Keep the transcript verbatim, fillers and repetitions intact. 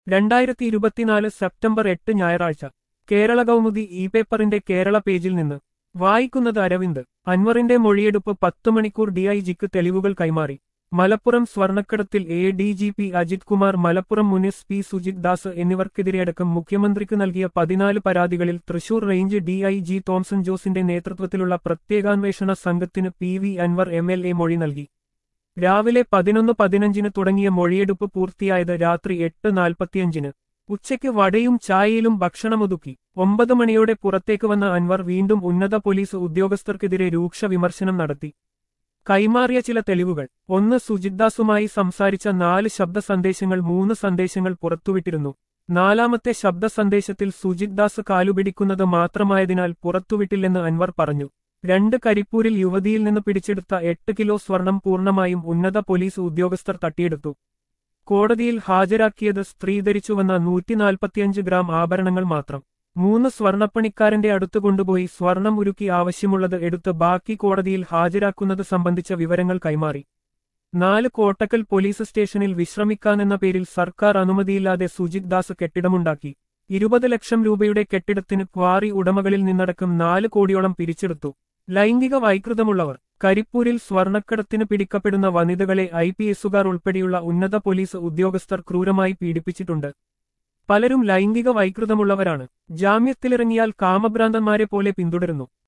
രണ്ടായിരത്തി ഇരുപത്തിനാല് സെപ്റ്റംബർ എട്ട് ഞായറാഴ്ച കേരള കൗമുദി ഇ പേപ്പറിന്റെ കേരള പേജിൽ നിന്ന് വായിക്കുന്നത് അരവിന്ദ്. അൻവറിന്റെ മൊഴിയെടുപ്പ് പത്ത് മണിക്കൂർ ഡിഐജിക്ക് തെളിവുകൾ കൈമാറി. മലപ്പുറം സ്വർണ്ണക്കടത്തിൽ A D G P Ajith Kumar, Malappuram മുൻ എസ് പി സുജിത് ദാസ് എന്നിവർക്കെതിരെയടക്കം മുഖ്യമന്ത്രിക്ക് നൽകിയ പതിനാല് പരാതികളിൽ തൃശൂർ റേഞ്ച് ഡിഐജി തോംസൺ ജോസിന്റെ നേതൃത്വത്തിലുള്ള പ്രത്യേകാന്വേഷണ സംഘത്തിന് P V Anvar M L A മൊഴി നൽകി. രാവിലെ പതിനൊന്ന് പതിനഞ്ചിന് തുടങ്ങിയ മൊഴിയെടുപ്പ് പൂർത്തിയായത് രാത്രി എട്ട് നാൽപ്പത്തിയഞ്ചിന്. ഉച്ചയ്ക്ക് വടയും ചായയിലും ഭക്ഷണമൊതുക്കി ഒമ്പത് മണിയോടെ പുറത്തേക്ക് വന്ന അൻവർ വീണ്ടും ഉന്നത പോലീസ് ഉദ്യോഗസ്ഥർക്കെതിരെ രൂക്ഷ വിമർശനം നടത്തി. കൈമാറിയ ചില തെളിവുകൾ: ഒന്ന്, സുജിത്ദാസുമായി സംസാരിച്ച നാല് ശബ്ദ സന്ദേശങ്ങൾ മൂന്ന് സന്ദേശങ്ങൾ പുറത്തുവിട്ടിരുന്നു. നാലാമത്തെ ശബ്ദ സന്ദേശത്തിൽ സുജിത്ദാസ് കാലുപിടിക്കുന്നത് മാത്രമായതിനാൽ പുറത്തുവിട്ടില്ലെന്ന് അൻവർ പറഞ്ഞു. രണ്ട്, കരിപ്പൂരിൽ യുവതിയിൽ നിന്ന് പിടിച്ചെടുത്ത എട്ട് കിലോ സ്വർണം പൂർണ്ണമായും ഉന്നത പോലീസ് ഉദ്യോഗസ്ഥർ തട്ടിയെടുത്തു. കോടതിയിൽ ഹാജരാക്കിയത് സ്ത്രീ ധരിച്ചുവന്ന നൂറ്റിനാൽപ്പത്തിയഞ്ച് ഗ്രാം ആഭരണങ്ങൾ മാത്രം. മൂന്ന്, സ്വർണ്ണപ്പണിക്കാരന്റെ അടുത്ത് കൊണ്ടുപോയി സ്വർണം ഉരുക്കി ആവശ്യമുള്ളത് എടുത്ത് ബാക്കി കോടതിയിൽ ഹാജരാക്കുന്നത് സംബന്ധിച്ച വിവരങ്ങൾ കൈമാറി. നാല്, കോട്ടക്കൽ പോലീസ് സ്റ്റേഷനിൽ വിശ്രമിക്കാനെന്ന പേരിൽ സർക്കാർ അനുമതിയില്ലാതെ സുജിത് ദാസ് കെട്ടിടമുണ്ടാക്കി. ഇരുപത് ലക്ഷം രൂപയുടെ കെട്ടിടത്തിന് ക്വാറി ഉടമകളിൽ നിന്നടക്കം നാല് കോടിയോളം പിരിച്ചെടുത്തു. ലൈംഗിക വൈകൃതമുള്ളവർ: കരിപ്പൂരിൽ സ്വർണ്ണക്കടത്തിന് പിടിക്കപ്പെടുന്ന വനിതകളെ ഐ പി എസുകാർ ഉൾപ്പെടെയുള്ള ഉന്നത പോലീസ് ഉദ്യോഗസ്ഥർ ക്രൂരമായി പീഡിപ്പിച്ചിട്ടുണ്ട്. പലരും ലൈംഗിക വൈകൃതമുള്ളവരാണ്. ജാമ്യത്തിലിറങ്ങിയാൽ കാമഭ്രാന്തന്മാരെ പോലെ പിന്തുടരുന്നു.